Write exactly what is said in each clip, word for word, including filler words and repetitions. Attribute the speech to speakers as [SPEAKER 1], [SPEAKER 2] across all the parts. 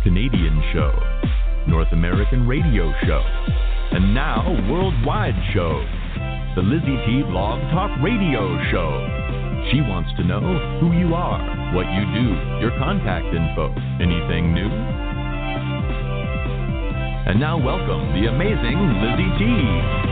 [SPEAKER 1] Canadian show, North American radio show, and now worldwide show, the Lizzie T Blog Talk Radio Show. She wants to know who you are, what you do, your contact info, anything new? And now welcome the amazing Lizzie T.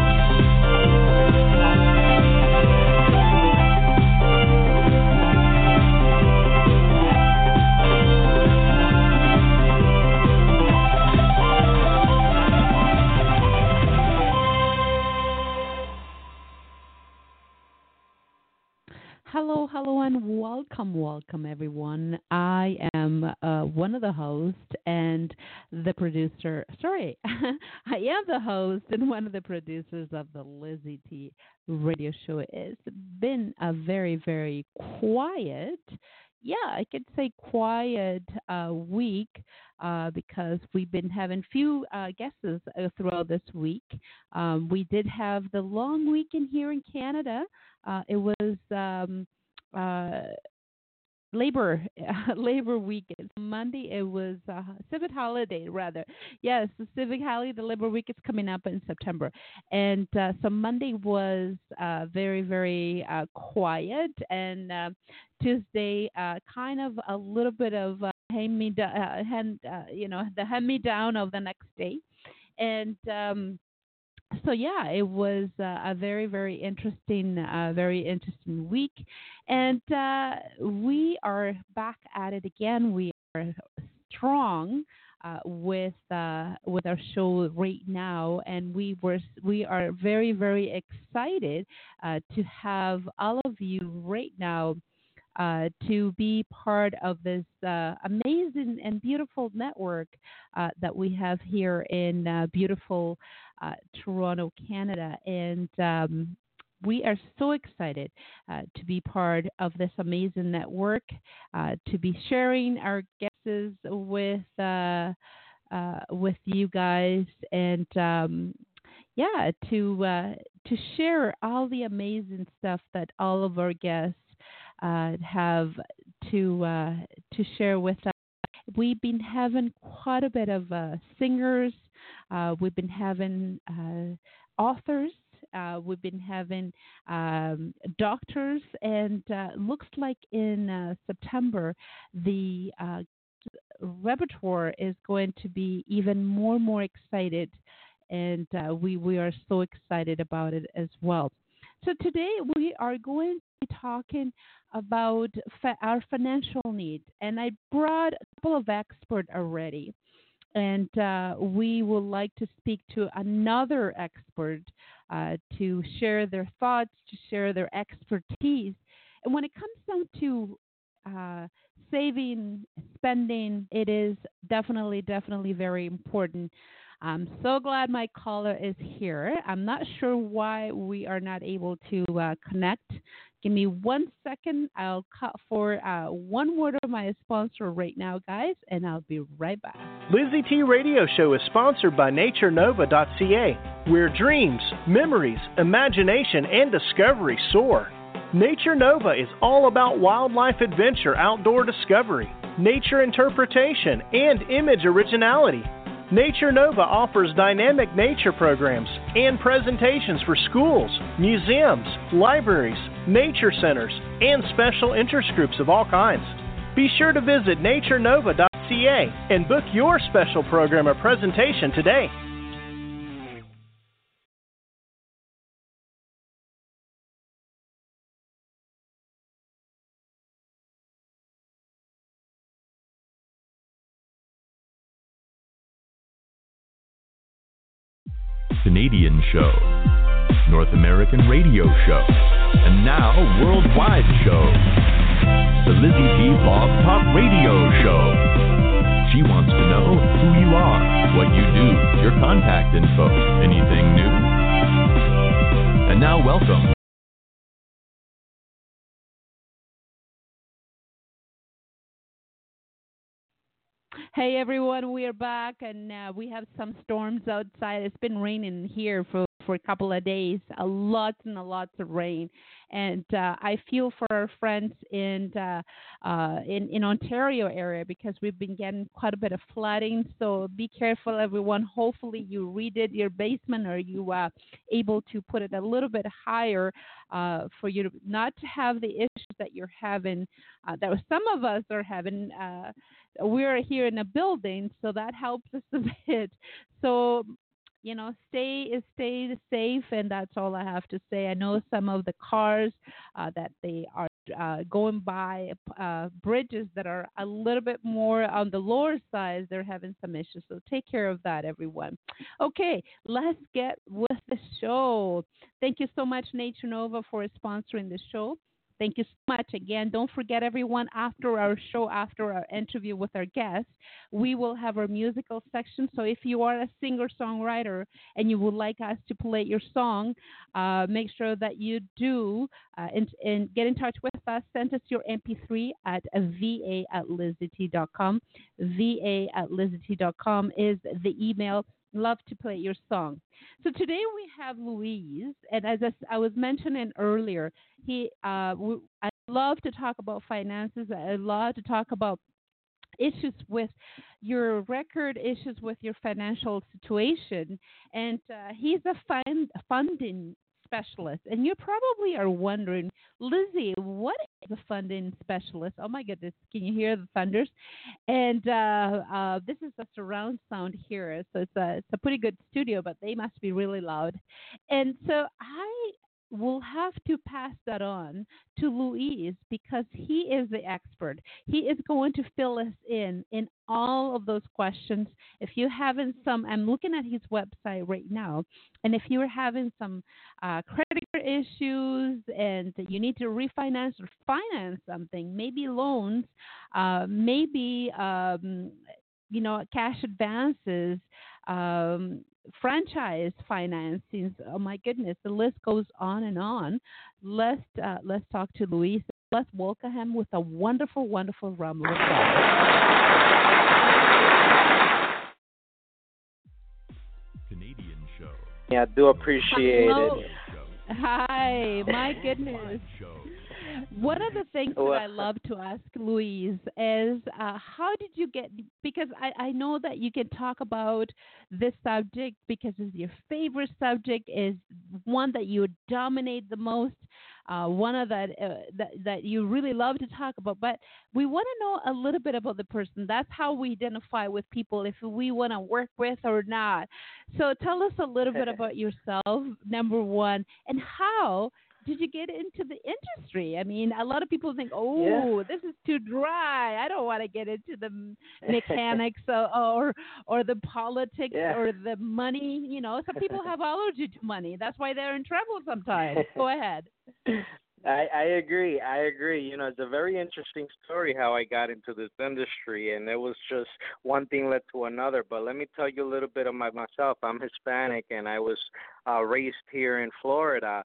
[SPEAKER 2] Hello, hello, and welcome, welcome, everyone. I am uh, one of the hosts and the producer. Sorry, I am the host and one of the producers of the Lizzie T Radio Show. It's been a very, very quiet, yeah, I could say quiet uh, week uh, because we've been having few uh, guests uh, throughout this week. Um, we did have the long weekend here in Canada. Uh, it was um, uh, Labor uh, Labor weekend. Monday it was uh, civic holiday rather. Yes, the civic holiday, the Labor week is coming up in September, and uh, so Monday was uh, very very uh, quiet, and uh, Tuesday uh, kind of a little bit of uh, hand me da- uh, hand uh, you know the hand me down of the next day, and. Um, So yeah, it was uh, a very, very interesting, uh, very interesting week, and uh, we are back at it again. We are strong uh, with uh, with our show right now, and we were we are very, very excited uh, to have all of you right now. Uh, to be part of this uh, amazing and beautiful network uh, that we have here in uh, beautiful uh, Toronto, Canada. And um, we are so excited uh, to be part of this amazing network, uh, to be sharing our guests with, uh, uh, with you guys, and um, yeah, to, uh, to share all the amazing stuff that all of our guests Uh, have to uh, to share with us. We've been having quite a bit of uh, singers. Uh, we've been having uh, authors. Uh, we've been having um, doctors, and uh, looks like in uh, September the uh, repertoire is going to be even more and more excited, and uh, we we are so excited about it as well. So today we are going to be talking about fa- our financial needs, and I brought a couple of experts already, and uh, we would like to speak to another expert uh, to share their thoughts, to share their expertise. And when it comes down to uh, saving, spending, it is definitely, definitely very important. I'm so glad my caller is here. I'm not sure why we are not able to uh, connect. Give me one second. I'll cut for uh, one word of my sponsor right now, guys, and I'll be right back.
[SPEAKER 3] Lizzie T Radio Show is sponsored by nature nova dot c a, where dreams, memories, imagination, and discovery soar. Nature Nova is all about wildlife adventure, outdoor discovery, nature interpretation, and image originality. Nature Nova offers dynamic nature programs and presentations for schools, museums, libraries, nature centers, and special interest groups of all kinds. Be sure to visit nature nova dot c a and book your special program or presentation today.
[SPEAKER 1] Canadian show, North American radio show, and now worldwide show, the Lizzie T Blog Talk Radio Show. She wants to know who you are, what you do, your contact info, anything new? And now welcome.
[SPEAKER 2] Hey everyone, we are back, and uh, we have some storms outside. It's been raining here for for a couple of days, a lots and a lots of rain. And uh, I feel for our friends in, uh, uh, in in Ontario area because we've been getting quite a bit of flooding. So be careful, everyone. Hopefully you redid your basement or you uh, able to put it a little bit higher uh, for you to not to have the issues that you're having, uh, that some of us are having. Uh, we're here in a building, so that helps us a bit. So, you know, stay stay safe, and that's all I have to say. I know some of the cars uh, that they are uh, going by uh, bridges that are a little bit more on the lower side, they're having some issues. So take care of that, everyone. Okay, let's get with the show. Thank you so much, Nature Nova, for sponsoring the show. Thank you so much. Again, don't forget, everyone, after our show, after our interview with our guests, we will have our musical section. So if you are a singer-songwriter and you would like us to play your song, uh, make sure that you do uh, and, and get in touch with us. Send us your M P three at va at lizzie dot com. va at lizzie dot com is the email. Love to play your song. So today we have Luis, and as I was mentioning earlier, he uh, we, I love to talk about finances. I love to talk about issues with your record, issues with your financial situation, and uh, he's a fund, funding specialist. And you probably are wondering, Lizzie, what is a funding specialist? Oh my goodness, can you hear the thunders? And uh, uh, this is a surround sound here, so it's a it's a pretty good studio, but they must be really loud. And so I will have to pass that on to Luis because he is the expert. He is going to fill us in in all of those questions. If you're having some, I'm looking at his website right now, and if you're having some uh, credit issues and you need to refinance or finance something, maybe loans, uh, maybe um, you know, cash advances, um, franchise financings. Oh my goodness, the list goes on and on. Let's uh, let's talk to Luis. Let's welcome him with a wonderful, wonderful rumble of
[SPEAKER 1] Canadian show.
[SPEAKER 4] Yeah, I do appreciate
[SPEAKER 2] Hello.
[SPEAKER 4] it.
[SPEAKER 2] Hi, my goodness. One of the things that I love to ask Louise is uh, how did you get, because I, I know that you can talk about this subject because it's your favorite subject, is one that you dominate the most, uh, one of that, uh, that that you really love to talk about. But we want to know a little bit about the person. That's how we identify with people, if we want to work with or not. So tell us a little bit about yourself, number one, and how did you get into the industry? I mean, a lot of people think, oh, yeah. this is too dry. I don't want to get into the mechanics or or, or the politics yeah. or the money. You know, some people have allergy to money. That's why they're in trouble sometimes. Go ahead.
[SPEAKER 4] I, I agree. I agree. You know, it's a very interesting story how I got into this industry, and it was just one thing led to another. But let me tell you a little bit about myself. I'm Hispanic, and I was uh, raised here in Florida.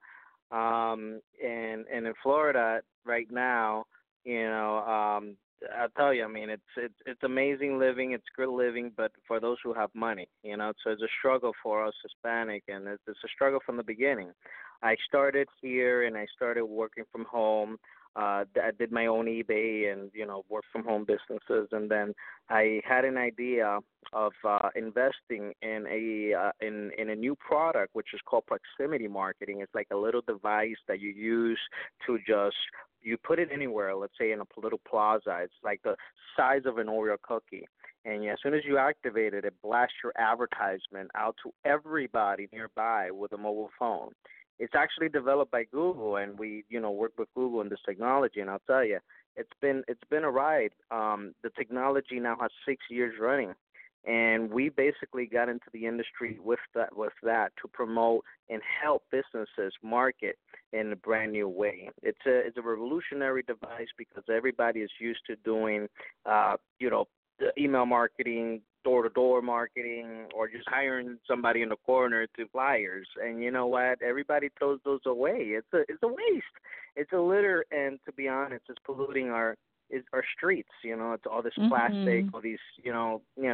[SPEAKER 4] Um, and, and in Florida right now, you know, um, I'll tell you, I mean, it's, it's, it's amazing living. It's good living, but for those who have money, you know, so it's a struggle for us Hispanic, and it's, it's a struggle from the beginning. I started here and I started working from home. Uh, I did my own eBay and, you know, work from home businesses. And then I had an idea of uh, investing in a uh, in, in a new product, which is called proximity marketing. It's like a little device that you use to just, you put it anywhere, let's say in a little plaza. It's like the size of an Oreo cookie. And as soon as you activate it, it blasts your advertisement out to everybody nearby with a mobile phone. It's actually developed by Google, and we, you know, work with Google in this technology. And I'll tell you, it's been it's been a ride. Um, the technology now has six years running, and we basically got into the industry with that with that to promote and help businesses market in a brand new way. It's a it's a revolutionary device because everybody is used to doing, uh, you know, email marketing, door-to-door marketing, or just hiring somebody in the corner to flyers. And you know what? Everybody throws those away. It's a it's a waste. It's a litter, and to be honest, it's polluting our is our streets. You know, it's all this plastic,
[SPEAKER 2] mm-hmm.
[SPEAKER 4] all these, you know, you know,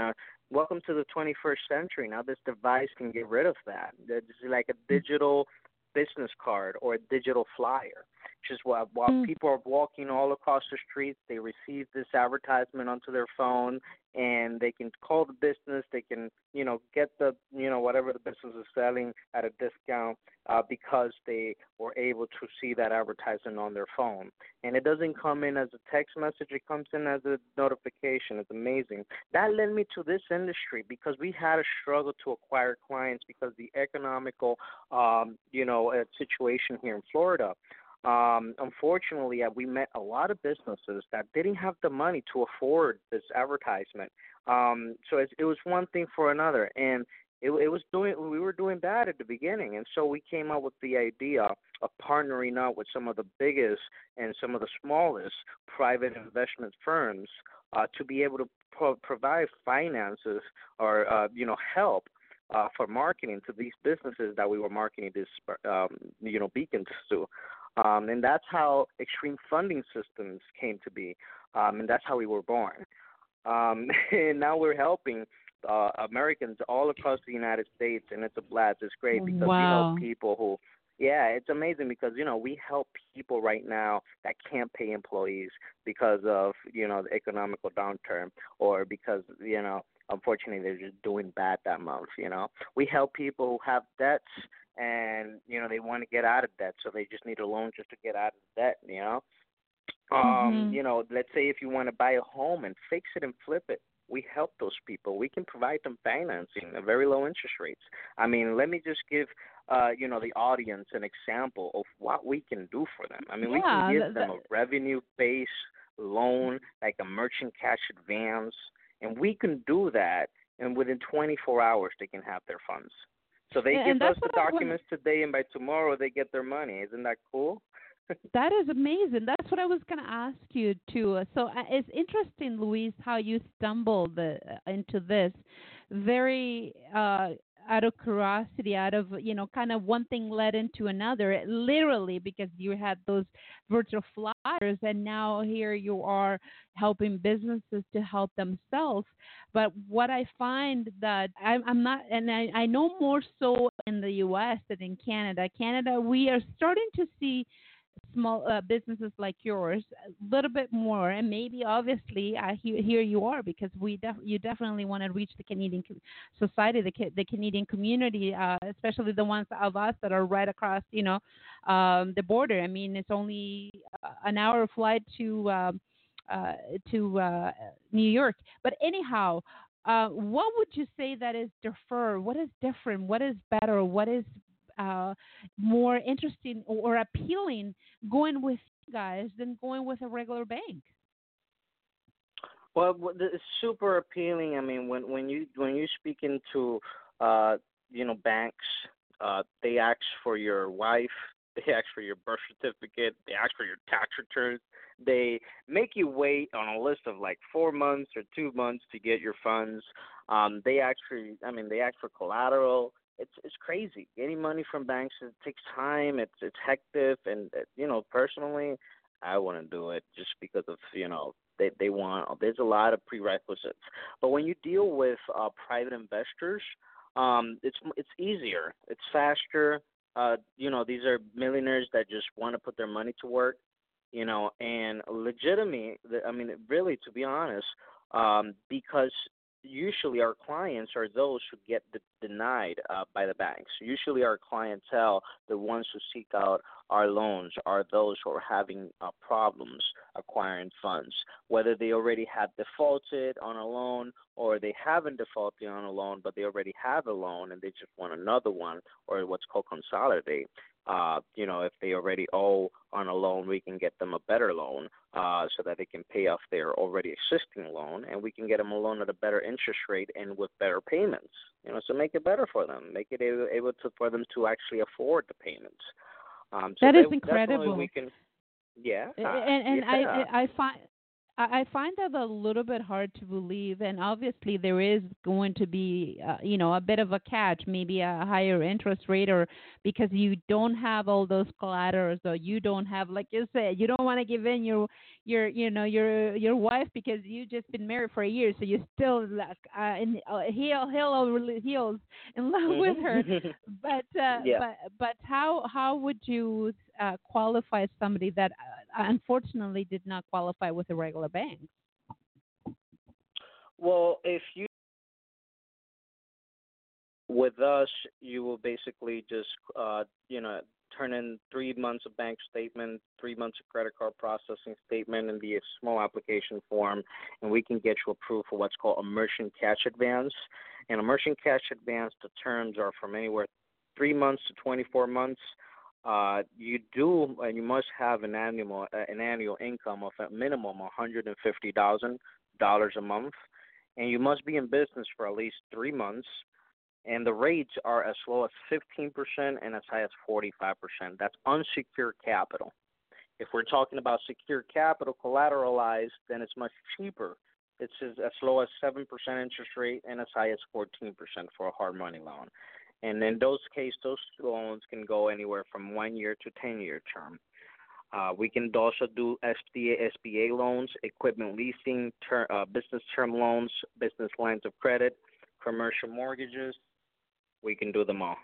[SPEAKER 4] welcome to the twenty-first century. Now this device can get rid of that. It's like a digital business card or a digital flyer. Just while, while
[SPEAKER 2] Mm.
[SPEAKER 4] people are walking all across the streets, they receive this advertisement onto their phone, and they can call the business. They can, you know, get the, you know, whatever the business is selling at a discount uh, because they were able to see that advertisement on their phone. And it doesn't come in as a text message. It comes in as a notification. It's amazing. That led me to this industry because we had a struggle to acquire clients because the economical, um, you know, uh, situation here in Florida. Um, unfortunately, uh, we met a lot of businesses that didn't have the money to afford this advertisement. Um, so it, it was one thing for another, and it, it was doing. We were doing bad at the beginning, and so we came up with the idea of partnering up with some of the biggest and some of the smallest private investment firms uh, to be able to pro- provide finances or uh, you know help uh, for marketing to these businesses that we were marketing this um, you know beacons to. Um, and that's how Extreme Funding Systems came to be, um, and that's how we were born. Um, and now we're helping uh, Americans all across the United States, and it's a blast. It's great because
[SPEAKER 2] Wow.
[SPEAKER 4] we help people who, yeah, it's amazing because, you know, we help people right now that can't pay employees because of, you know, the economical downturn or because, you know, unfortunately they're just doing bad that month, you know. We help people who have debts and, you know, they want to get out of debt, so they just need a loan just to get out of debt, you know. Um,
[SPEAKER 2] Mm-hmm.
[SPEAKER 4] You know, let's say if you want to buy a home and fix it and flip it, we help those people. We can provide them financing at very low interest rates. I mean, let me just give, uh, you know, the audience an example of what we can do for them. I mean, we
[SPEAKER 2] Yeah,
[SPEAKER 4] can give
[SPEAKER 2] th-
[SPEAKER 4] them
[SPEAKER 2] th-
[SPEAKER 4] a revenue-based loan, like a merchant cash advance, and we can do that, and within twenty-four hours they can have their funds. So they
[SPEAKER 2] and
[SPEAKER 4] give
[SPEAKER 2] that's
[SPEAKER 4] us the
[SPEAKER 2] what I want.
[SPEAKER 4] documents today, and by tomorrow they get their money. Isn't that cool?
[SPEAKER 2] That is amazing. That's what I was going to ask you too. So uh, it's interesting, Luis, how you stumbled uh, into this. Very uh, out of curiosity, out of you know, kind of one thing led into another. It, literally, because you had those virtual flyers, and now here you are helping businesses to help themselves. But what I find that I'm, I'm not, and I, I know more so in the U S than in Canada. Canada, we are starting to see small uh, businesses like yours a little bit more, and maybe obviously uh, here, here you are because we def- you definitely want to reach the Canadian co- society, the ca- the Canadian community, uh, especially the ones of us that are right across, you know, um, the border. I mean, it's only uh, an hour flight to um, uh, to uh, New York. But anyhow, uh, what would you say that is differ? What is different? What is better? What is uh, more interesting or appealing going with you guys than going with a regular bank?
[SPEAKER 4] Well, w- the- it's super appealing. I mean, when when you when you speak into uh, you know banks, uh, they ask for your wife, they ask for your birth certificate, they ask for your tax returns. They make you wait on a list of like four months or two months to get your funds. Um, they actually, I mean, they ask for collateral. It's it's crazy. Getting money from banks, it takes time. It's it's hectic, and uh, you know, personally, I wouldn't do it just because of you know they they want. There's a lot of prerequisites, but when you deal with uh, private investors, um, it's it's easier. It's faster. Uh, you know, these are millionaires that just want to put their money to work. You know, and legitimate. I mean, really, to be honest, um, because usually our clients are those who get de- denied uh, by the banks. Usually our clientele, the ones who seek out our loans, are those who are having uh, problems acquiring funds, whether they already have defaulted on a loan or they haven't defaulted on a loan, but they already have a loan and they just want another one, or what's called consolidate. Uh, you know, if they already owe on a loan, we can get them a better loan uh, so that they can pay off their already existing loan, and we can get them a loan at a better interest rate and with better payments. You know, so make it better for them, make it able, able to for them to actually afford the payments. Um, so
[SPEAKER 2] That is
[SPEAKER 4] they,
[SPEAKER 2] incredible.
[SPEAKER 4] We can, yeah,
[SPEAKER 2] and and
[SPEAKER 4] yeah.
[SPEAKER 2] I I find I I find that a little bit hard to believe, and obviously there is going to be, uh, you know, a bit of a catch, maybe a higher interest rate, or because you don't have all those collaterals, or you don't have, like you said, you don't want to give in your, your, you know, your your wife because you just been married for a year, so you're still like uh, in uh, heel heel over heels in love with her.
[SPEAKER 4] Mhm.
[SPEAKER 2] But uh,
[SPEAKER 4] Yeah.
[SPEAKER 2] but but how how would you uh, qualify somebody that uh, unfortunately did not qualify with a regular bank?
[SPEAKER 4] Well, if you with us, you will basically just uh, you know turn in three months of bank statement, three months of credit card processing statement, and the small application form, and we can get you approved for what's called a merchant cash advance. And a merchant cash advance, the terms are from anywhere three months to twenty-four months. Uh, you do, and you must have an annual uh, an annual income of a minimum one hundred and fifty thousand dollars a month, and you must be in business for at least three months, and the rates are as low as fifteen percent and as high as forty-five percent. That's unsecured capital. If we're talking about secured capital collateralized, then it's much cheaper. It's as, as low as seven percent interest rate and as high as fourteen percent for a hard money loan. And in those cases, those loans can go anywhere from one year to ten-year term. Uh, we can also do S B A, S B A loans, equipment leasing, ter- uh, business term loans, business lines of credit, commercial mortgages. We can do them all.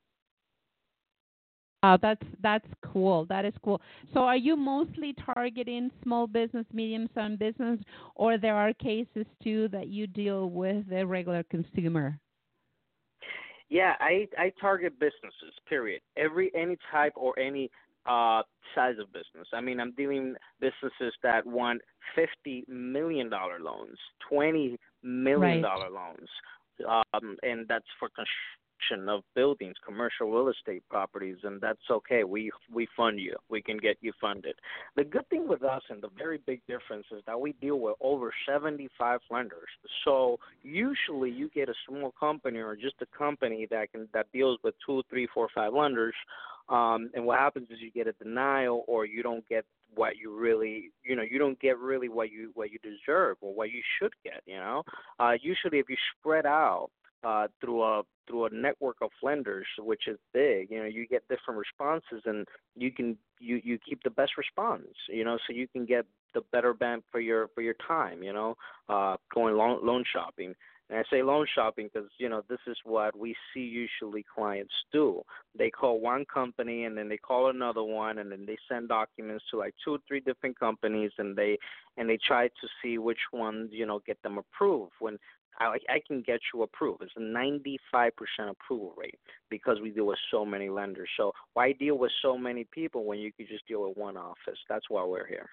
[SPEAKER 2] Uh, that's that's cool. That is cool. So, are you mostly targeting small business, medium-sized business, or there are cases too that you deal with the regular consumer?
[SPEAKER 4] Yeah, I I target businesses. Period. Every any type or any uh size of business. I mean, I'm dealing businesses that want fifty million dollar loans, twenty million
[SPEAKER 2] Right.
[SPEAKER 4] dollar loans, um, and that's for construction of buildings, commercial real estate properties, and that's okay. We we fund you. We can get you funded. The good thing with us, and the very big difference, is that we deal with over seventy-five lenders. So usually, you get a small company or just a company that can that deals with two, three, four, five lenders. Um, and what happens is you get a denial, or you don't get what you really, you know, you don't get really what you what you deserve or what you should get. You know, uh, usually if you spread out uh, through a through a network of lenders, which is big, you know, you get different responses, and you can you, you keep the best response. You know, so you can get the better bank for your for your time. You know, uh, going loan loan shopping. And I say loan shopping because, you know, this is what we see usually clients do. They call one company, and then they call another one, and then they send documents to like two or three different companies, and they and they try to see which ones, you know, get them approved. When I, I can get you approved. It's a ninety-five percent approval rate because we deal with so many lenders. So why deal with so many people when you could just deal with one office? That's why we're here.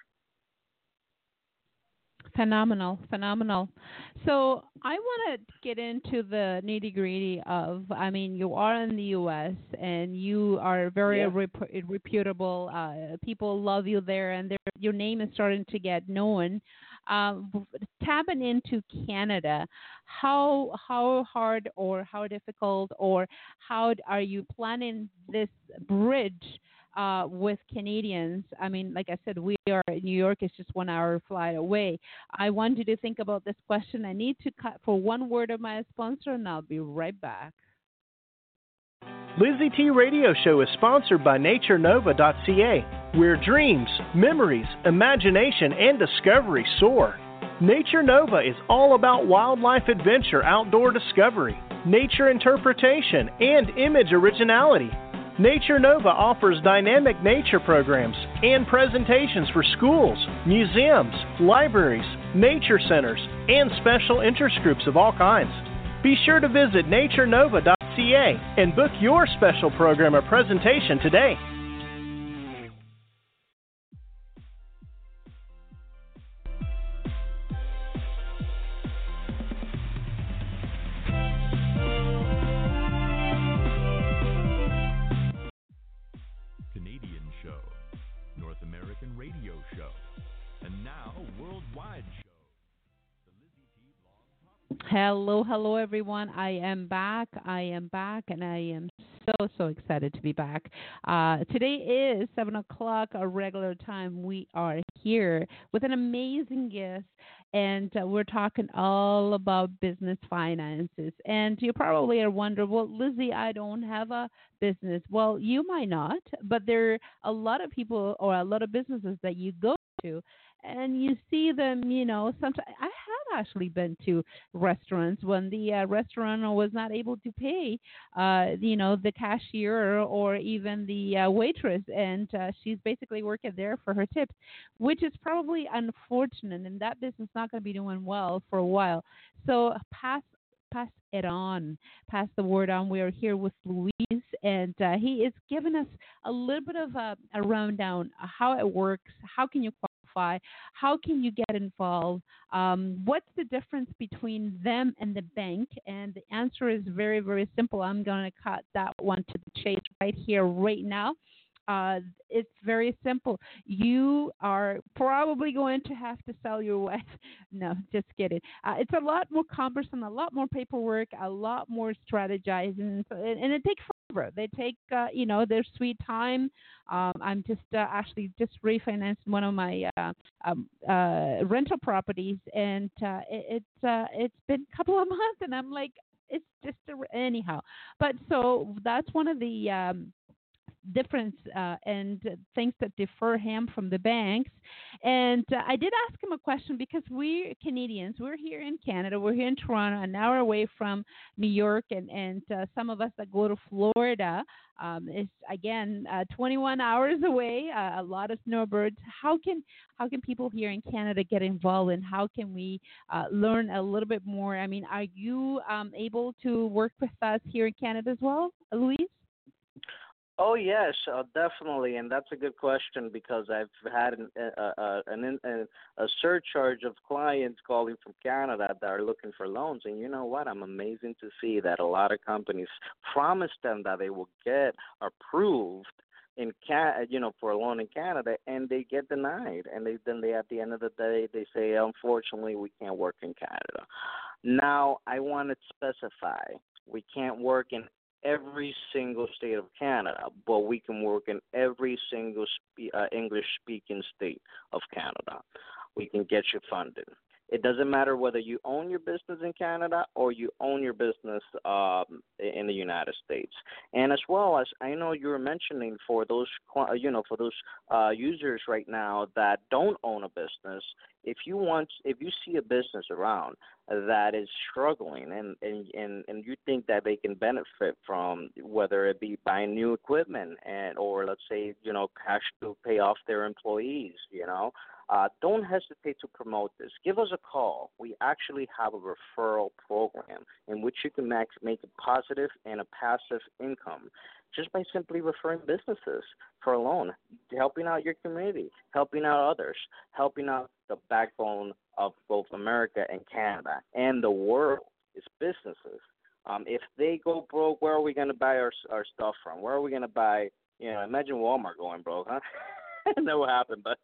[SPEAKER 2] Phenomenal, phenomenal. So I want to get into the nitty gritty of, I mean, you are in the U S and you are very
[SPEAKER 4] Yeah.
[SPEAKER 2] rep- reputable. Uh, people love you there, and your name is starting to get known. Um, tapping into Canada, how how hard or how difficult or how are you planning this bridge uh, with Canadians? I mean, like I said, we are New York is just one hour flight away. I want you to think about this question. I need to cut for one word of my sponsor, and I'll be right back.
[SPEAKER 3] Lizzie T Radio Show is sponsored by nature nova dot c a, where dreams, memories, imagination, and discovery soar. Nature Nova is all about wildlife adventure, outdoor discovery, nature interpretation, and image originality. Nature Nova offers dynamic nature programs and presentations for schools, museums, libraries, nature centers, and special interest groups of all kinds. Be sure to visit nature nova dot c a and book your special program or presentation today.
[SPEAKER 1] Canadian show, North American radio show, and now worldwide show. The Lizzie T Blog Talk.
[SPEAKER 2] Hello, hello, everyone. I am back. I am back, and I am so, so excited to be back. Uh, today is seven o'clock, our regular time. We are here with an amazing guest, and uh, we're talking all about business finances. And you probably are wondering, well, Lizzie, I don't have a business. Well, you might not, but there are a lot of people or a lot of businesses that you go to, and you see them, you know, sometimes I have actually been to restaurants when the uh, restaurant was not able to pay, uh, you know, the cashier or even the uh, waitress, and uh, she's basically working there for her tips, which is probably unfortunate, and that business is not going to be doing well for a while. So pass pass it on, pass the word on. We are here with Luis, and uh, he is giving us a little bit of a, a rundown of how it works, how can you qualify, how can you get involved, um, what's the difference between them and the bank, and the answer is very, very simple. I'm going to cut that one to the chase right here, right now. Uh, it's very simple. You are probably going to have to sell your wife. No, just kidding. Uh, it's a lot more cumbersome, a lot more paperwork, a lot more strategizing, and, and it takes forever. They take, uh, you know, their sweet time. Um, I'm just uh, actually just refinanced one of my uh, um, uh, rental properties, and uh, it, it's uh, it's been a couple of months, and I'm like, it's just a, anyhow. But so that's one of the um, difference uh, and things that differ him from the banks. And uh, I did ask him a question because we're Canadians. We're here in Canada. We're here in Toronto, an hour away from New York, and, and uh, some of us that go to Florida um, is, again, uh, twenty-one hours away, uh, a lot of snowbirds. How can how can people here in Canada get involved, and how can we uh, learn a little bit more? I mean, are you um, able to work with us here in Canada as well, Luis?
[SPEAKER 4] Oh yes, uh, definitely, and that's a good question because I've had an, uh, uh, an, an, a surcharge of clients calling from Canada that are looking for loans, and you know what? I'm amazing to see that a lot of companies promise them that they will get approved in Can, you know, for a loan in Canada, and they get denied, and they then they at the end of the day they say, unfortunately, we can't work in Canada. Now, I want to specify we can't work in every single state of Canada, but we can work in every single spe- uh, English-speaking state of Canada. We can get you funded. It doesn't matter whether you own your business in Canada or you own your business um, in the United States. And as well as I know you were mentioning for those, you know, for those uh, users right now that don't own a business, if you want, if you see a business around that is struggling and, and, and, and you think that they can benefit from, whether it be buying new equipment and or let's say, you know, cash to pay off their employees, you know, Uh, don't hesitate to promote this. Give us a call. We actually have a referral program in which you can make, make a positive and a passive income just by simply referring businesses for a loan, helping out your community, helping out others, helping out the backbone of both America and Canada and the world is businesses. Um, if they go broke, where are we going to buy our, our stuff from? Where are we going to buy, you know, imagine Walmart going broke, huh? That will happen, but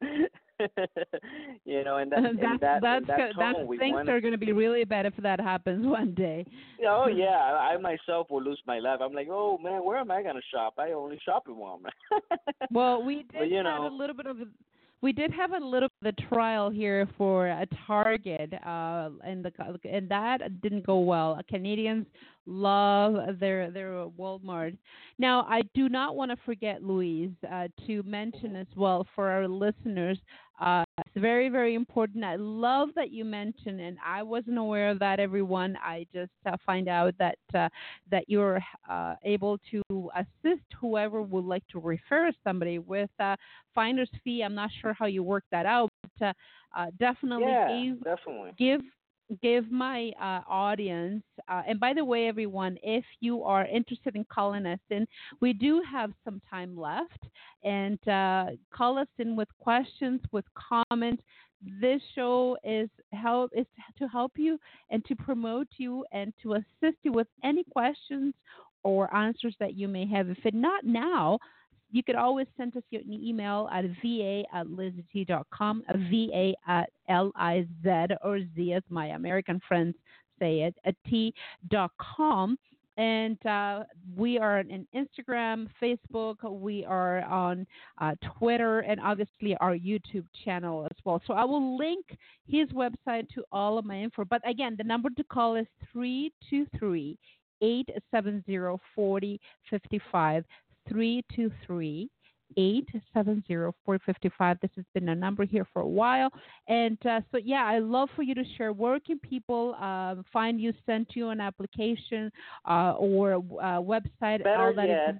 [SPEAKER 4] you know, and that,
[SPEAKER 2] that's
[SPEAKER 4] and that,
[SPEAKER 2] that's
[SPEAKER 4] and that
[SPEAKER 2] good.
[SPEAKER 4] tone,
[SPEAKER 2] That's
[SPEAKER 4] we
[SPEAKER 2] things
[SPEAKER 4] want
[SPEAKER 2] are going to be really bad if that happens one day.
[SPEAKER 4] Oh yeah, I, I myself will lose my life. I'm like, oh man, where am I going to shop? I only shop in Walmart.
[SPEAKER 2] Well, we did
[SPEAKER 4] but, you
[SPEAKER 2] have
[SPEAKER 4] know,
[SPEAKER 2] a little bit of. A, We did have a little bit of a trial here for a Target, uh, and the and that didn't go well. Canadians love their their Walmart. Now, I do not want to forget, Louise, uh, to mention as well for our listeners. Uh, it's very, very important. I love that you mentioned, and I wasn't aware of that, everyone. I just uh, find out that uh, that you're uh, able to assist whoever would like to refer somebody with a finder's fee. I'm not sure how you work that out, but uh, uh, definitely
[SPEAKER 4] yeah,
[SPEAKER 2] give,
[SPEAKER 4] definitely.
[SPEAKER 2] give give my uh, audience, uh, and by the way, everyone, if you are interested in calling us in, we do have some time left, and uh, call us in with questions, with comments. This show is help is to help you and to promote you and to assist you with any questions or answers that you may have. If it not now, you could always send us your email at va at lizt dot com, va at L I Z or Z as my American friends say it, at t dot com. and uh, we are on Instagram, Facebook, we are on uh, Twitter, and obviously our YouTube channel as well. So I will link his website to all of my info. But again, the number to call is three two three, eight seven zero, four zero five five, three two three, eight seven zero, four zero five five. This has been a number here for a while. And uh, so, yeah, I love for you to share. Where can people uh, find you, send you an application uh, or a uh, website?
[SPEAKER 4] Better
[SPEAKER 2] all that
[SPEAKER 4] yet,
[SPEAKER 2] is-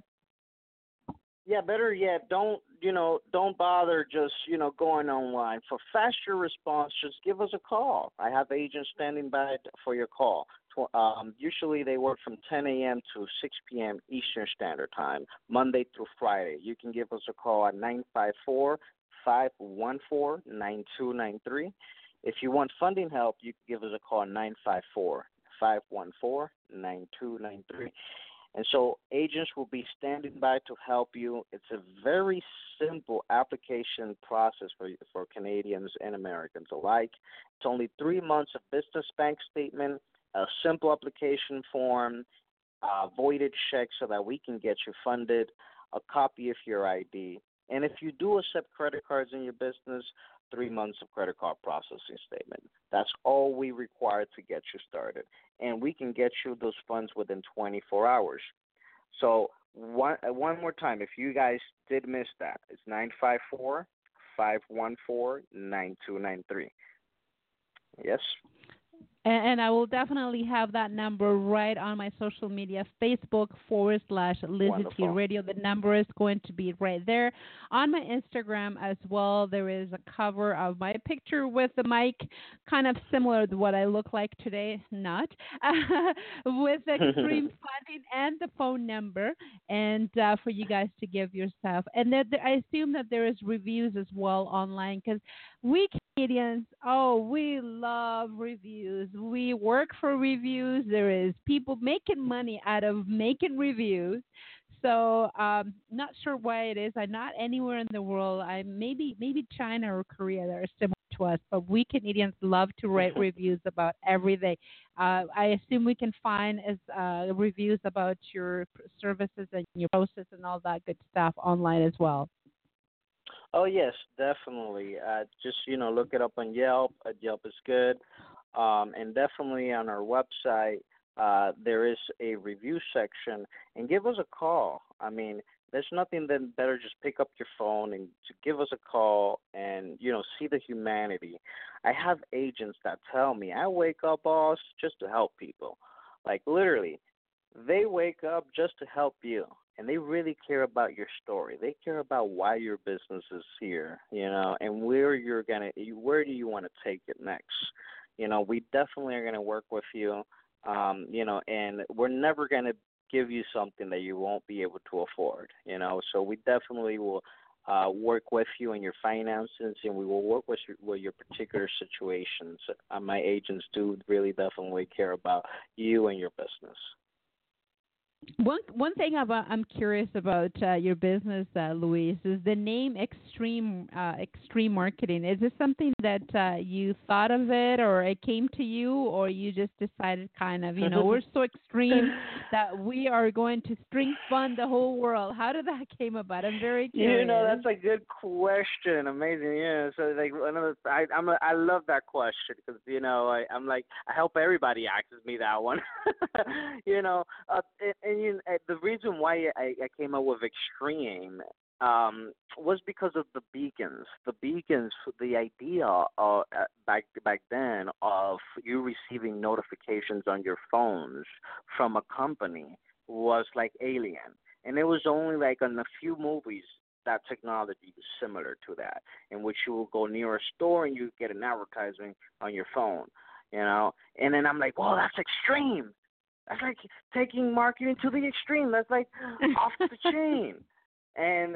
[SPEAKER 4] yeah, better yet, don't, you know, don't bother just, you know, going online. For faster response, just give us a call. I have agents standing by for your call. Um, usually they work from ten a.m. to six p.m. Eastern Standard Time, Monday through Friday. You can give us a call at nine five four, five one four, nine two nine three. If you want funding help, you can give us a call at nine five four, five one four, nine two nine three. And so agents will be standing by to help you. It's a very simple application process for for Canadians and Americans alike. It's only three months of business bank statement, a simple application form, uh, voided check so that we can get you funded, a copy of your I D. And if you do accept credit cards in your business, three months of credit card processing statement. That's all we require to get you started. And we can get you those funds within twenty-four hours. So one, one more time, if you guys did miss that, it's nine five four, five one four, nine two nine three. Yes?
[SPEAKER 2] And, and I will definitely have that number right on my social media, Facebook forward slash Lizzie T Radio. The number is going to be right there. On my Instagram as well, there is a cover of my picture with the mic, kind of similar to what I look like today, not, with Extreme Funding and the phone number, and uh, for you guys to give yourself. And that I assume that there is reviews as well online, because we Canadians, oh, we love reviews. We work for reviews. There is people making money out of making reviews. So um, not sure why it is. I'm not anywhere in the world. I maybe maybe China or Korea that are similar to us, but we Canadians love to write reviews about everything. Uh, I assume we can find as uh, reviews about your services and your process and all that good stuff online as well.
[SPEAKER 4] Oh, yes, definitely. Uh, just, you know, look it up on Yelp. Uh, Yelp is good. Um, and definitely on our website, uh, there is a review section. And give us a call. I mean, there's nothing then better just pick up your phone and to give us a call and, you know, see the humanity. I have agents that tell me, I wake up, boss, just to help people. Like, literally, they wake up just to help you. And they really care about your story. They care about why your business is here, you know, and where you're gonna, where do you want to take it next? You know, we definitely are gonna work with you, um, you know, and we're never gonna give you something that you won't be able to afford, you know. So we definitely will uh, work with you in your finances, and we will work with your, with your particular situations. Uh, my agents do really definitely care about you and your business.
[SPEAKER 2] One one thing about, I'm curious about uh, your business, uh, Luis, is the name Extreme uh, Extreme Marketing. Is this something that uh, you thought of it, or it came to you, or you just decided kind of, you know, we're so extreme that we are going to string fund the whole world? How did that came about? I'm very curious.
[SPEAKER 4] You know, that's a good question. Amazing. Yeah. So like another, I I'm a, I love that question because you know I I'm like I hope everybody asks me that one. you know, uh, and, and you, uh, the reason why I, I came up with Extreme um, was because of the beacons. The beacons, the idea uh, back back then of you receiving notifications on your phones from a company was like alien, and it was only like in a few movies that technology is similar to that, in which you will go near a store and you get an advertisement on your phone, you know. And then I'm like, well, that's extreme. That's like taking marketing to the extreme. That's like off the chain. And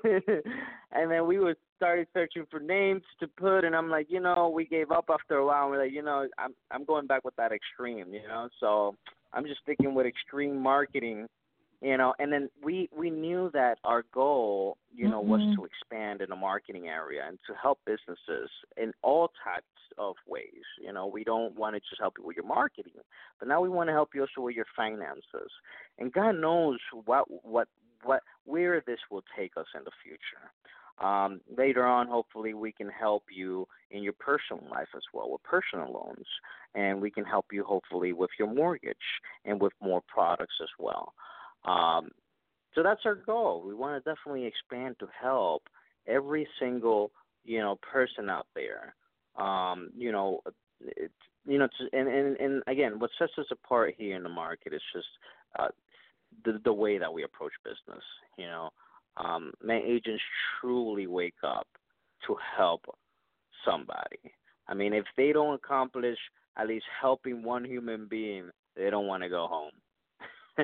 [SPEAKER 4] and then we would started searching for names to put, and I'm like, you know, we gave up after a while. And we're like, you know, I'm I'm going back with that extreme, you know. So I'm just sticking with Extreme Marketing, You know, and then we we knew that our goal, you know, was
[SPEAKER 2] Mm-hmm.
[SPEAKER 4] to expand in the marketing area and to help businesses in all types of ways. You know, we don't want to just help you with your marketing, but now we want to help you also with your finances. And God knows what what what where this will take us in the future. Um, later on, hopefully, we can help you in your personal life as well with personal loans, and we can help you hopefully with your mortgage and with more products as well. Um, so that's our goal. We want to definitely expand to help every single, you know, person out there. Um, you know, it, you know, to, and, and and again, what sets us apart here in the market is just uh, the the way that we approach business. You know, um, my agents truly wake up to help somebody. I mean, if they don't accomplish at least helping one human being, they don't want to go home.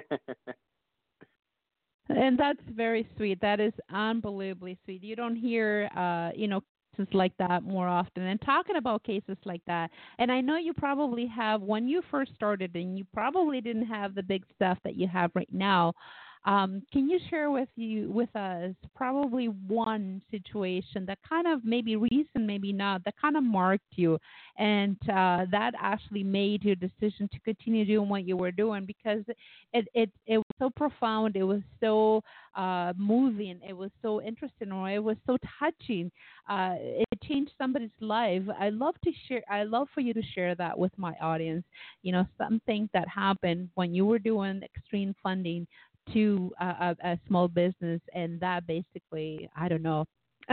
[SPEAKER 2] And that's very sweet. That is unbelievably sweet. You don't hear, uh, you know, cases like that more often. And talking about cases like that, and I know you probably have, when you first started, and you probably didn't have the big stuff that you have right now. Um, can you share with you with us probably one situation that kind of maybe recent, maybe not, that kind of marked you, and uh, that actually made your decision to continue doing what you were doing, because it it it was so profound, it was so uh, moving, it was so interesting, or it was so touching. Uh, it changed somebody's life. I love to share. I love for you to share that with my audience. You know, something that happened when you were doing extreme funding to a, a, a small business, and that basically, I don't know,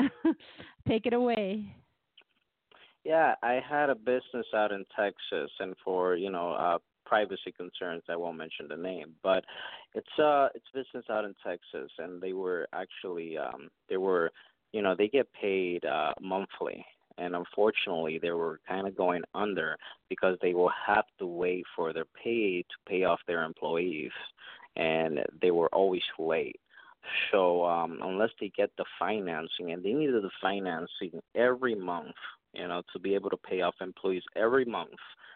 [SPEAKER 2] take it away.
[SPEAKER 4] Yeah, I had a business out in Texas, and for you know uh, privacy concerns, I won't mention the name, but it's uh it's business out in Texas, and they were actually um they were you know they get paid uh, monthly, and unfortunately they were kind of going under because they will have to wait for their pay to pay off their employees, and they were always late. So um, unless they get the financing, and they needed the financing every month, you know, to be able to pay off employees every month,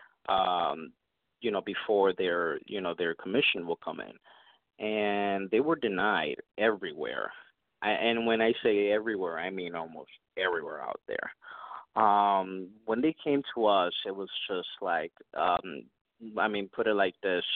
[SPEAKER 4] um, you know, before their, you know, their commission will come in, and they were denied everywhere. I, and when I say everywhere, I mean almost everywhere out there. Um, when they came to us, it was just like, um, I mean, put it like this.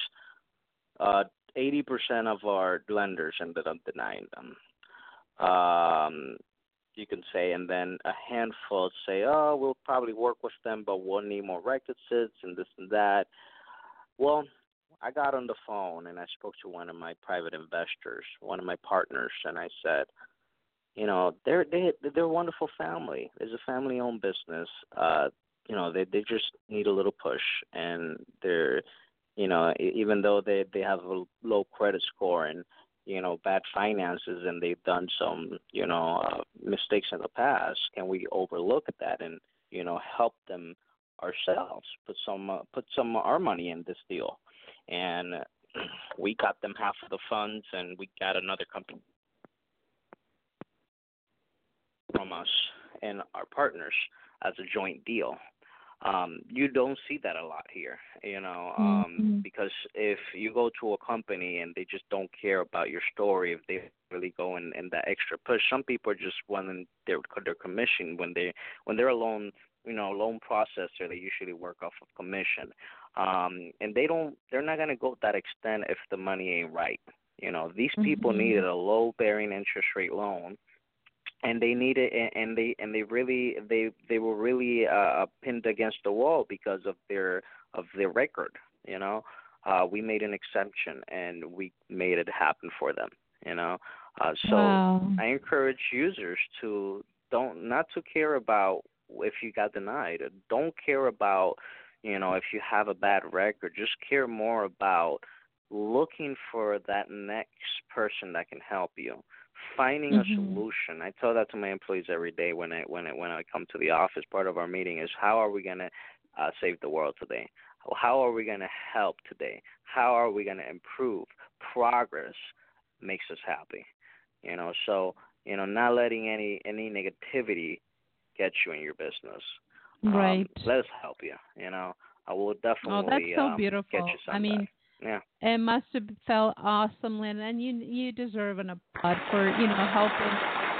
[SPEAKER 4] Uh, eighty percent of our lenders ended up denying them. Um, you can say, and then a handful say, oh, we'll probably work with them, but we'll need more requisites and this and that. Well, I got on the phone and I spoke to one of my private investors, one of my partners, and I said, you know, they're they they're a wonderful family. It's a family-owned business. Uh, you know, they they just need a little push, and they're, you know, e- even though they they have a low credit score and you know bad finances, and they've done some you know uh, mistakes in the past, can we overlook that and you know help them ourselves, put some uh, put some of our money in this deal, and we got them half of the funds, and we got another company from us and our partners as a joint deal. Um, you don't see that a lot here, you know, um,
[SPEAKER 2] Mm-hmm.
[SPEAKER 4] because if you go to a company and they just don't care about your story, if they really go in, in that extra push, some people are just wanting their their commission when they when they're a loan, you know, loan processor. They usually work off of commission, um, and they don't they're not gonna go that extent if the money ain't right. You know, these people
[SPEAKER 2] Mm-hmm.
[SPEAKER 4] needed a low bearing interest rate loan, and they needed and they and they really they they were really uh pinned against the wall because of their of their record, you know. Uh we made an exception and we made it happen for them, you know. Uh so
[SPEAKER 2] Wow.
[SPEAKER 4] I encourage users to don't not to care about if you got denied. Don't care about, you know, if you have a bad record. Just care more about looking for that next person that can help you, finding a
[SPEAKER 2] Mm-hmm.
[SPEAKER 4] solution. I tell that to my employees every day when I when I when I come to the office. Part of our meeting is how are we going to uh, save the world today? How are we going to help today? How are we going to improve? Progress makes us happy, you know. So you know, not letting any any negativity get you in your business. Um,
[SPEAKER 2] Right.
[SPEAKER 4] let us help you. You know, I will
[SPEAKER 2] Oh, that's
[SPEAKER 4] definitely
[SPEAKER 2] so
[SPEAKER 4] um, get
[SPEAKER 2] beautiful.
[SPEAKER 4] you
[SPEAKER 2] I
[SPEAKER 4] some
[SPEAKER 2] mean,
[SPEAKER 4] back. Yeah.
[SPEAKER 2] It must have felt awesome, Lynn, and you you deserve an applaud for you know helping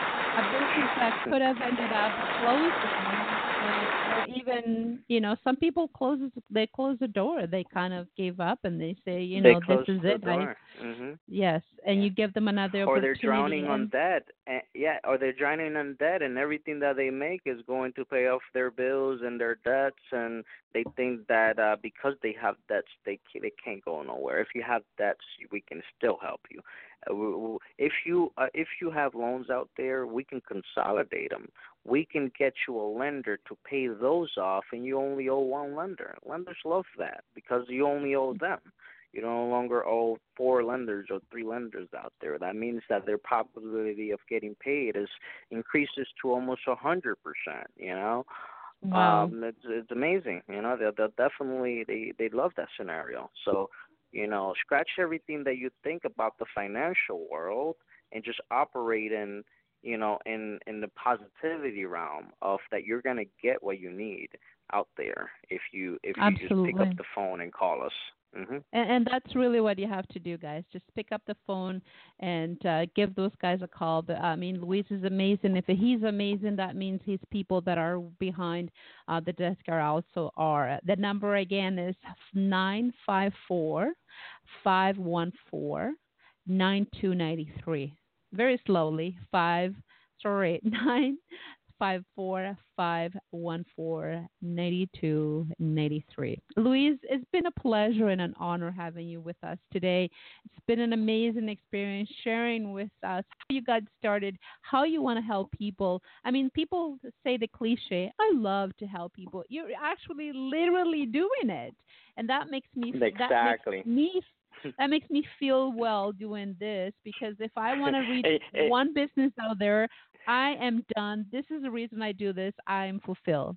[SPEAKER 2] a business that could have ended up closing, uh, or even you know some people closes they close the door, they kind of gave up and they say you
[SPEAKER 4] They
[SPEAKER 2] know this
[SPEAKER 4] closed
[SPEAKER 2] is
[SPEAKER 4] the
[SPEAKER 2] it. I
[SPEAKER 4] door. Mhm.
[SPEAKER 2] yes, and
[SPEAKER 4] Yeah.
[SPEAKER 2] you give them another
[SPEAKER 4] Or they're
[SPEAKER 2] opportunity,
[SPEAKER 4] drowning on
[SPEAKER 2] and
[SPEAKER 4] debt. And, yeah, or they're drowning on debt, and everything that they make is going to pay off their bills and their debts, and they think that uh, because they have debts, they ca- they can't go nowhere. If you have debts, we can still help you. Uh, w- w- If you uh, if you have loans out there, we can consolidate them. We can get you a lender to pay those off, and you only owe one lender. Lenders love that because you only owe them. You no longer owe four lenders or three lenders out there. That means that their probability of getting paid is increases to almost a hundred percent. You know,
[SPEAKER 2] wow,
[SPEAKER 4] um, it's it's amazing. You know, they they definitely they they love that scenario. So, you know, scratch everything that you think about the financial world and just operate in you know in in the positivity realm of that you're gonna get what you need out there if you if you just pick up
[SPEAKER 2] absolutely.
[SPEAKER 4] the phone and call us. Mhm.
[SPEAKER 2] And, and that's really what you have to do, guys. Just pick up the phone and uh, give those guys a call. But I mean, Luis is amazing. If he's amazing, that means his people that are behind uh, the desk are also are. The number again is nine five four, five one four, nine two nine three. Very slowly, five. Sorry, nine five four five one four ninety two ninety three. Louise, it's been a pleasure and an honor having you with us today. It's been an amazing experience sharing with us how you got started, how you want to help people. I mean, people say the cliche, I love to help people. You're actually literally doing it. And that makes me that makes
[SPEAKER 4] Exactly.
[SPEAKER 2] me that makes me feel well doing this because if I want to reach
[SPEAKER 4] Hey, hey,
[SPEAKER 2] one business out there, I am done. This is the reason I do this. I am fulfilled.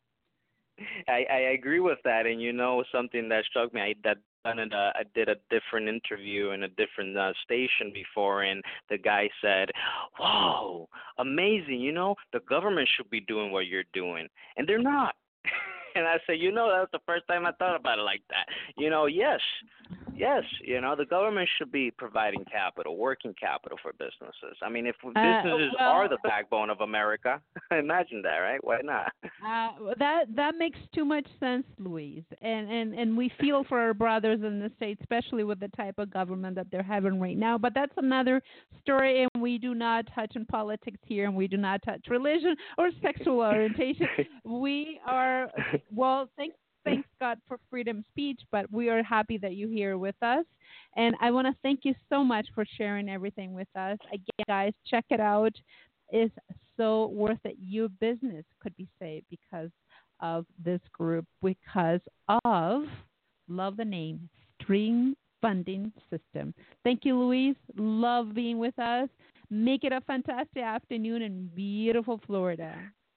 [SPEAKER 4] I, I agree with that, and you know something that struck me. I that done it, uh, I did a different interview in a different uh, station before, and the guy said, "Whoa, amazing! You know the government should be doing what you're doing, and they're not." And I said, you know, that's the first time I thought about it like that. You know, yes, yes, you know, the government should be providing capital, working capital for businesses. I mean, if
[SPEAKER 2] Uh,
[SPEAKER 4] businesses are
[SPEAKER 2] well,
[SPEAKER 4] the backbone of America, imagine that, right? Why not?
[SPEAKER 2] Uh, that that makes too much sense, Louise, and and and we feel for our brothers in the states, especially with the type of government that they're having right now. But that's another story, and we do not touch on politics here, and we do not touch religion or sexual orientation. We are well, thanks thanks God for freedom of speech, but we are happy that you're here with us, and I want to thank you so much for sharing everything with us. Again, guys, check it out. Is so worth it. Your business could be saved because of this group, because of, love the name, Stream Funding System. Thank you, Louise. Love being with us. Make it a fantastic afternoon in beautiful Florida.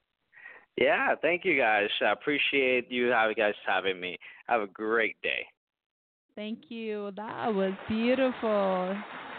[SPEAKER 4] Yeah, thank you guys. I appreciate you how you guys having me. Have a great day.
[SPEAKER 2] Thank you. That was beautiful.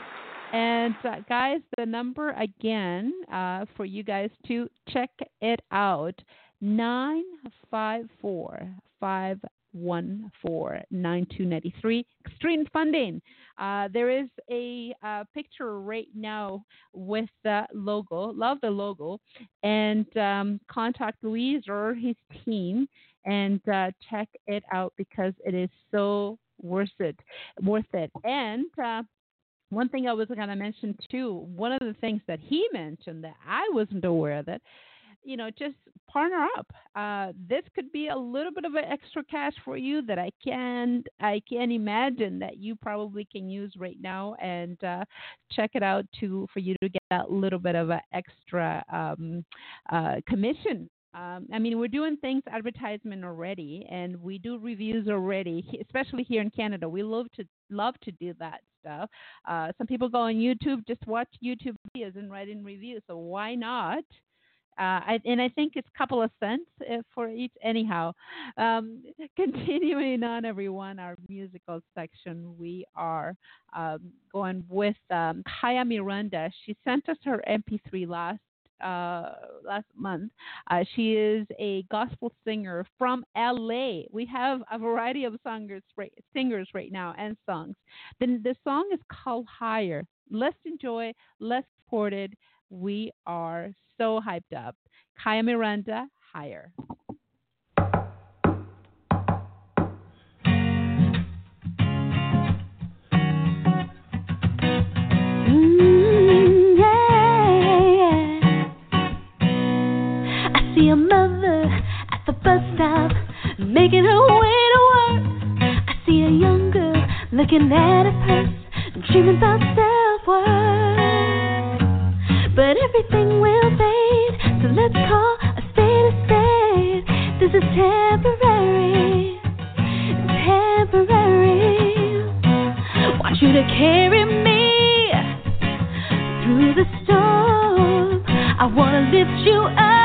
[SPEAKER 2] And uh, guys, the number again uh, for you guys to check it out, nine five four, five one four, nine two nine three. Extreme Funding. Uh, there is a uh, picture right now with the logo. Love the logo. And um, contact Luis or his team and uh, check it out because it is so worth it. Worth it. And uh, one thing I was going to mention too, one of the things that he mentioned that I wasn't aware of, that, you know, just partner up. Uh, this could be a little bit of an extra cash for you that I can I can imagine that you probably can use right now, and uh, check it out to for you to get that little bit of an extra um, uh, commission. Um, I mean, we're doing things advertisement already, and we do reviews already, he- especially here in Canada. We love to love to do that stuff. Uh, some people go on YouTube, just watch YouTube videos and write in reviews. So why not? Uh, I, and I think it's a couple of cents uh, for each. Anyhow, um, continuing on, everyone, our musical section, we are um, going with um, Kaya Miranda. She sent us her M P three last uh, last month. Uh, she is a gospel singer from L A. We have a variety of singers right, singers right now and songs. Then the song is called Higher. Let's enjoy. Let's support it. We are so hyped up. Kaya Miranda, Higher.
[SPEAKER 5] See a mother at the bus stop making her way to work. I see a young girl looking at her purse, dreaming about self-worth. But everything will fade, so let's call a spade a spade. This is temporary, temporary. Want you to carry me through the storm. I wanna lift you up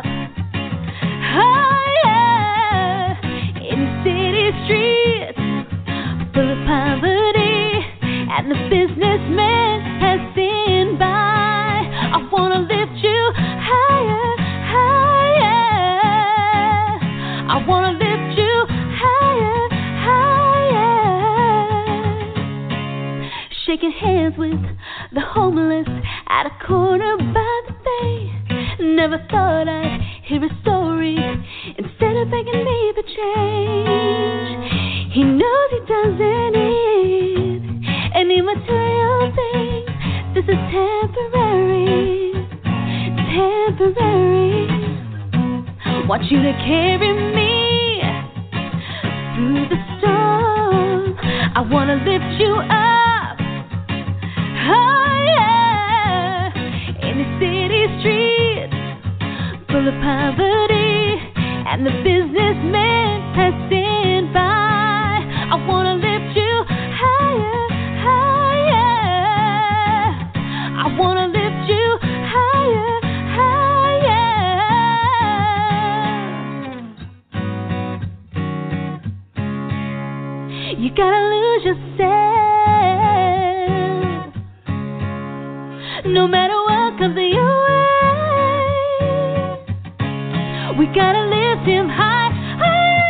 [SPEAKER 5] higher in city streets full of poverty and the businessmen passing by. I wanna lift you higher, higher. I wanna lift you higher, higher. Shaking hands with the homeless at a corner by the bay. Never thought I'd hear a story instead of begging me for change. He knows he doesn't need any material thing. This is temporary, temporary. Want you to carry me through the storm. I wanna lift you up higher in the city streets full of poverty and the businessmen passing by. I wanna lift you higher, higher. I wanna lift you higher, higher. You gotta lose yourself, no matter what comes your way. We gotta lift him high, high,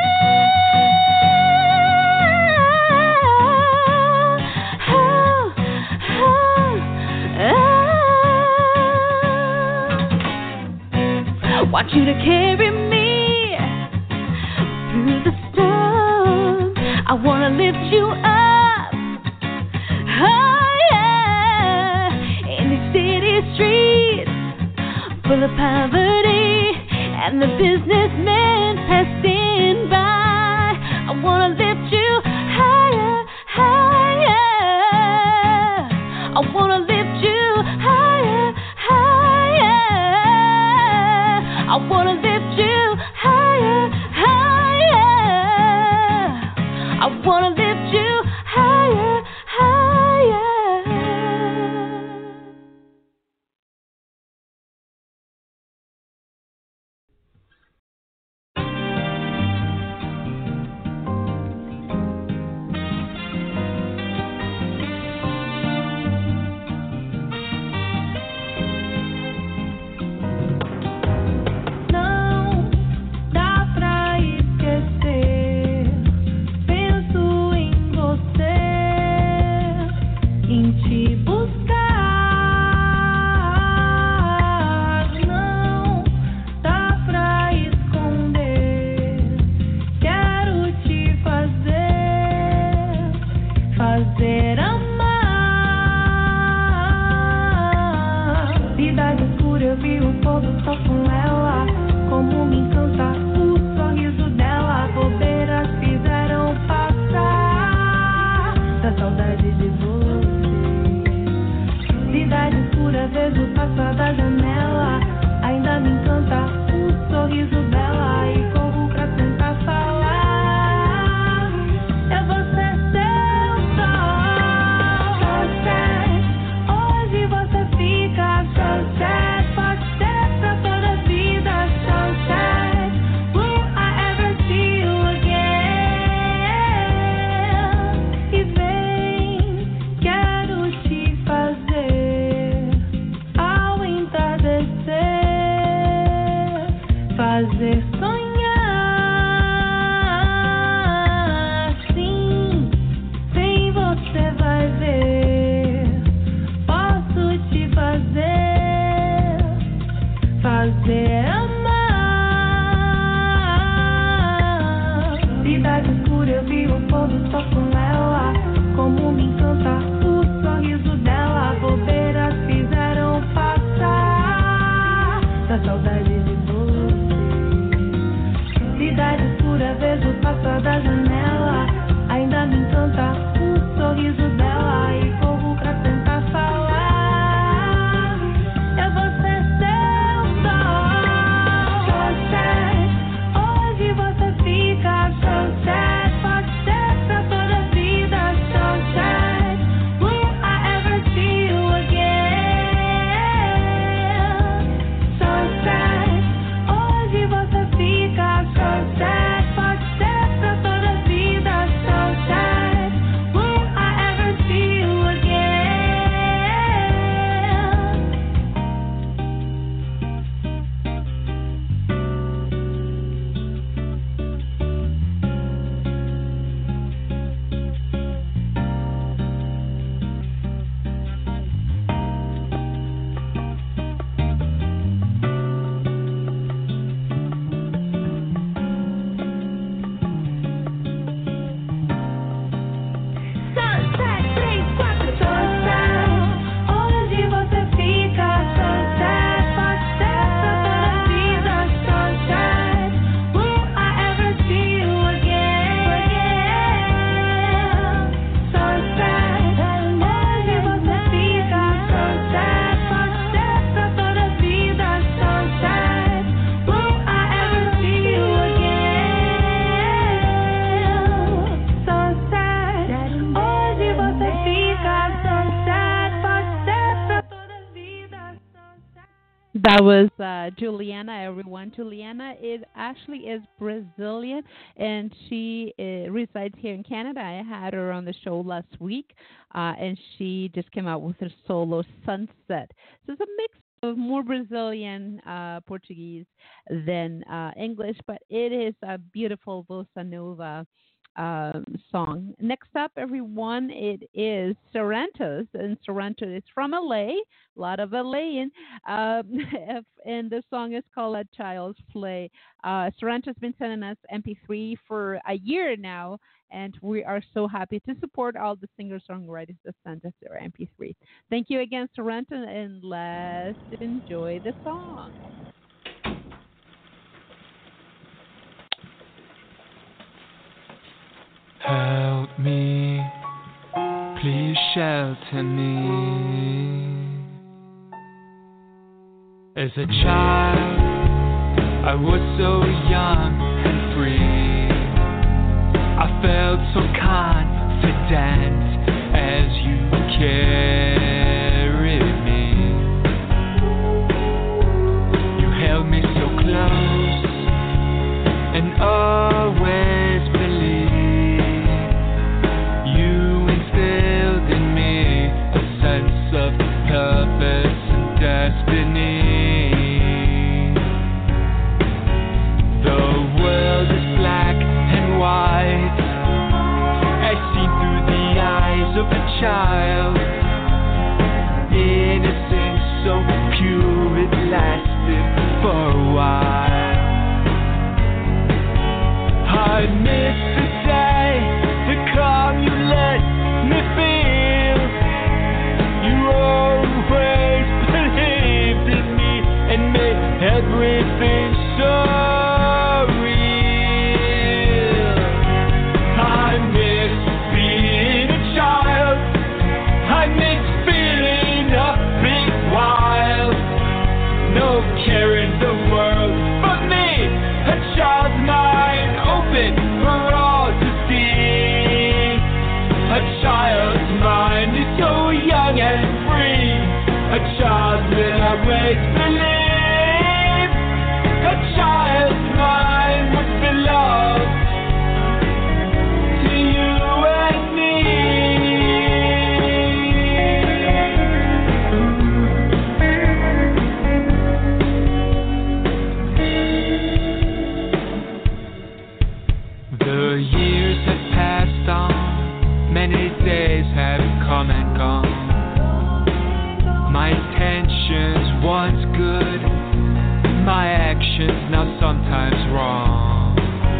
[SPEAKER 5] oh, oh, oh. Want you to carry me through the storm. I wanna lift you up higher in the city streets full of poverty and the businessmen passing by. I wanna lift you higher, higher. I wanna lift you higher, higher. I wanna lift you higher, higher. I wanna lift you higher, higher.
[SPEAKER 6] É você, seu sol.
[SPEAKER 2] That was uh, Juliana, everyone. Juliana is actually is Brazilian, and she uh, resides here in Canada. I had her on the show last week, uh, and she just came out with her solo Sunset. So it's a mix of more Brazilian uh, Portuguese than uh, English, but it is a beautiful bossa nova um, song. Next up, everyone, it is Sorrentos, and Sorrento is from L A, a lot of L A in, um, and the song is called A Child's Play. Uh, Sorrento's been sending us M P three for a year now, and we are so happy to support all the singer-songwriters that send us their M P three. Thank you again, Sorrento, and let's enjoy the song.
[SPEAKER 6] Help me, please shelter me. As a child, I was so young and free. I felt so confident as you carried me. You held me so close and always believed. You instilled in me a sense of purpose and destiny. The world is black and white. I see through the eyes of a child. Innocence so pure it lasted for a while. I miss the day, the calm you let me feel. You always believed in me and made everything so real. I miss being a child. I miss feeling a bit wild. No care in the world but me, a child's mind open for all to see. A child's mind is so young and free. A child will always believe. A child's mind would belong to you and me. The years have passed on, many days have come and gone. My intentions once good, my actions now sometimes wrong.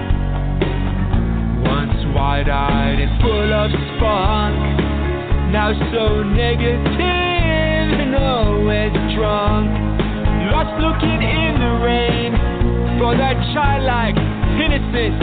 [SPEAKER 6] Once wide-eyed and full of spunk, now so negative and always drunk. Lost looking in the rain for that childlike innocence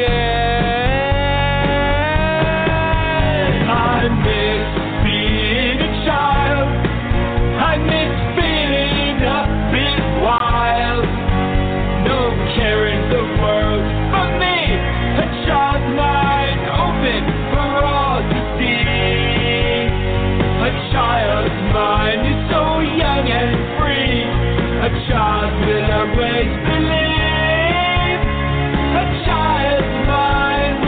[SPEAKER 6] again. I miss being a child. I miss feeling a bit wild. No care in the world but me. A child's mind open for all to see. A child's mind is so young and free. A child will always believe. A child's mind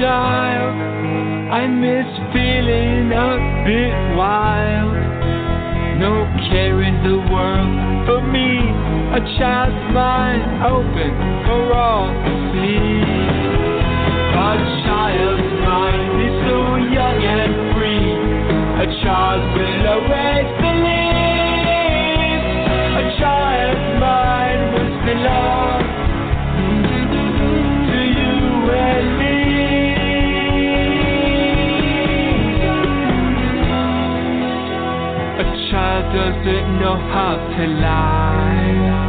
[SPEAKER 6] child. I miss feeling a bit wild. No care in the world for me. A child's mind open for all to see. A child's mind is so young and free. A child will always believe. A child's mind must belong to you and me. A child doesn't know how to lie.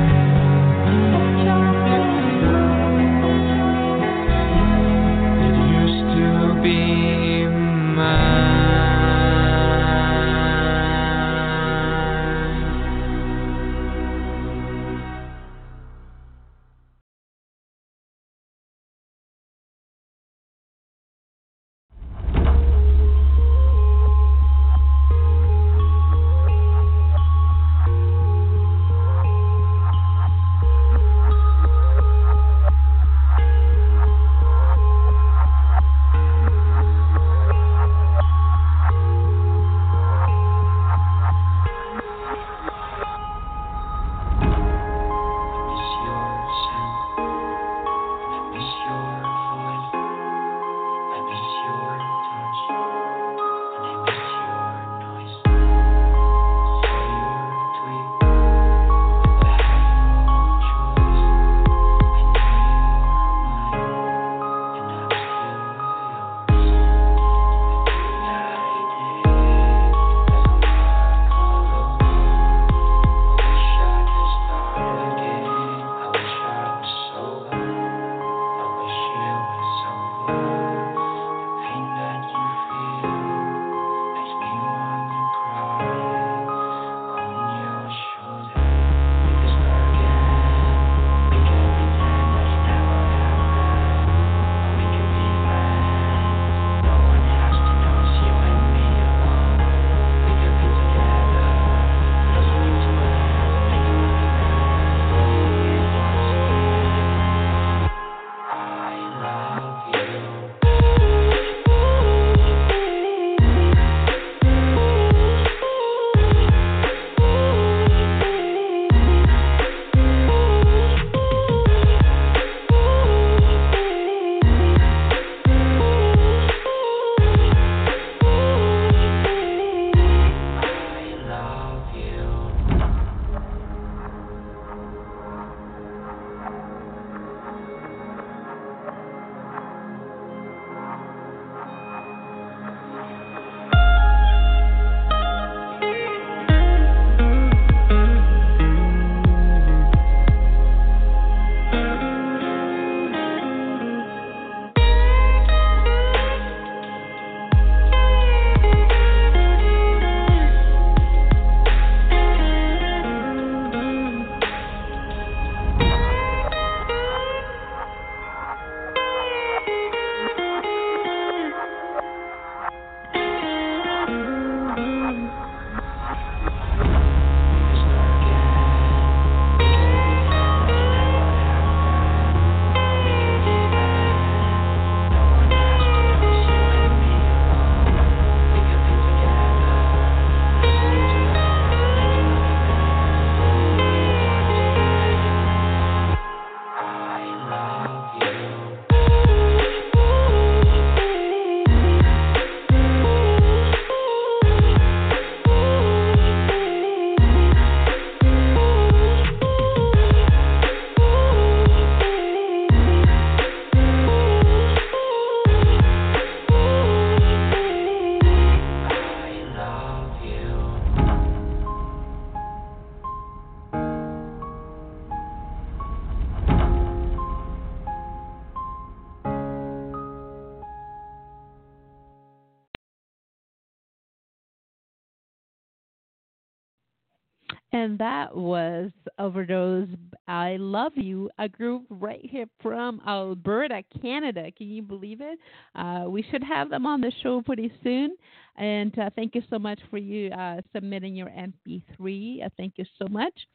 [SPEAKER 2] And that was Overdose I Love You, a group right here from Alberta, Canada. Can you believe it? Uh, we should have them on the show pretty soon. And uh, thank you so much for you uh, submitting your M P three. Uh, thank you so much.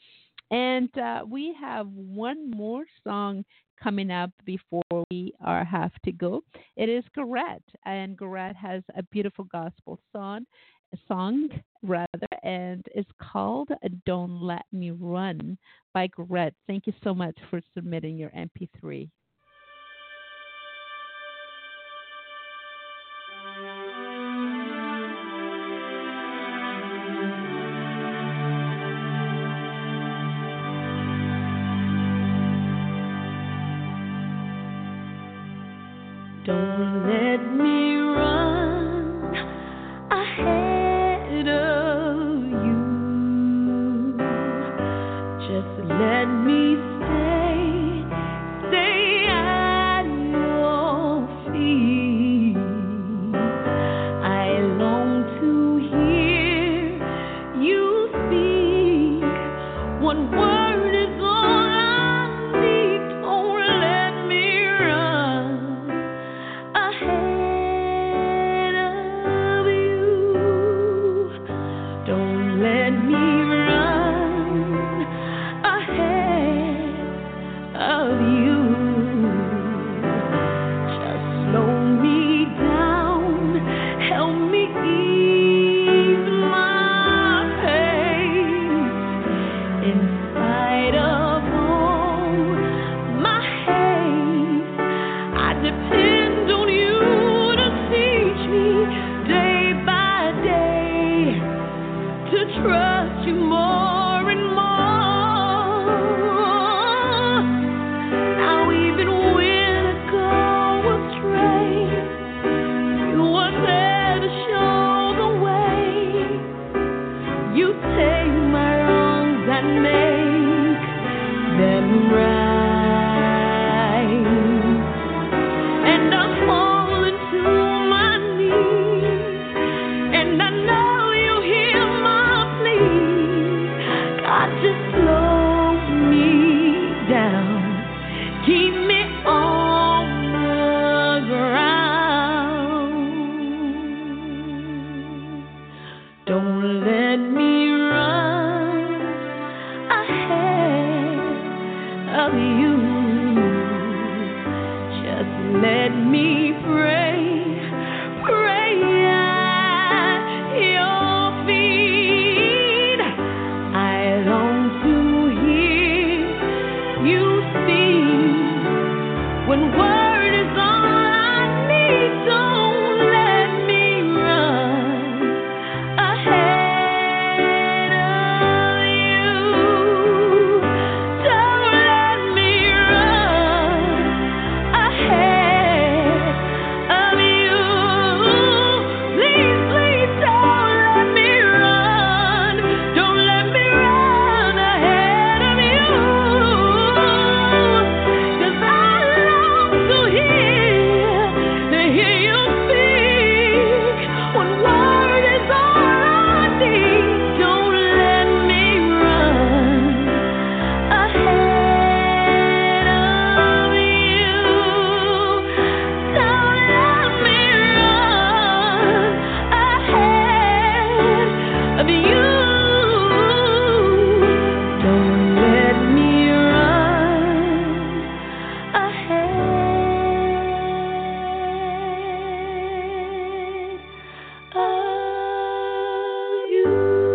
[SPEAKER 2] And uh, we have one more song coming up before we are have to go. It is Garrett, and Garrett has a beautiful gospel song, song rather, and it's called "Don't Let Me Run" by Garrett. Thank you so much for submitting your M P three.
[SPEAKER 5] Don't let me run ahead of you. Just let me stay, stay at your feet. I long to hear you speak. One word is all I need. Don't let me run ahead of you. Don't let me run ahead of you. Just slow me down, help me ease my pace. In spite of all my hate, I depend on you to teach me day by day to trust you more and more. Now even when I go astray, you are there to show the way. You take my wrongs and make them right. And I'm falling to my knees, and I know you hear my plea. God, just slow me down, keep me on the ground. Don't let me run ahead of you. Just let me pray, pray at your feet. I long to hear you speak. When word is all I need, don't let me run ahead of you. Don't let me run ahead of you. Please, please don't let me run. Don't let me run ahead of you. 'Cause I long to hear, to hear you speak. One word is all I need. Don't let me run ahead of you. Don't let me run ahead of you. Don't let me run ahead of you.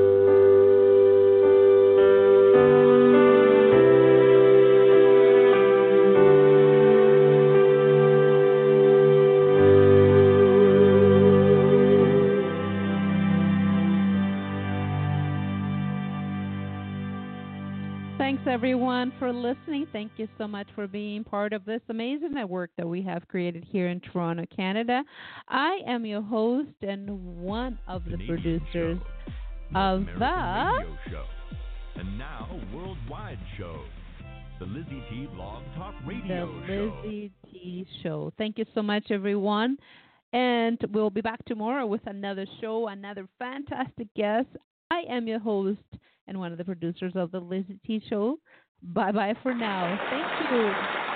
[SPEAKER 2] Thanks, everyone, for listening. Thank you so much for being part of this amazing network that we have created here in Toronto, Canada. I am your host and one of the
[SPEAKER 1] Canadian
[SPEAKER 2] producers
[SPEAKER 1] show,
[SPEAKER 2] of
[SPEAKER 1] North
[SPEAKER 2] the
[SPEAKER 1] American Radio Show, and now worldwide show, the Lizzie T Blog Talk
[SPEAKER 2] the
[SPEAKER 1] Radio Show.
[SPEAKER 2] Lizzie T Show. Thank you so much, everyone. And we'll be back tomorrow with another show, another fantastic guest. I am your host and one of the producers of the Lizzie T Show. Bye-bye for now. Thank you.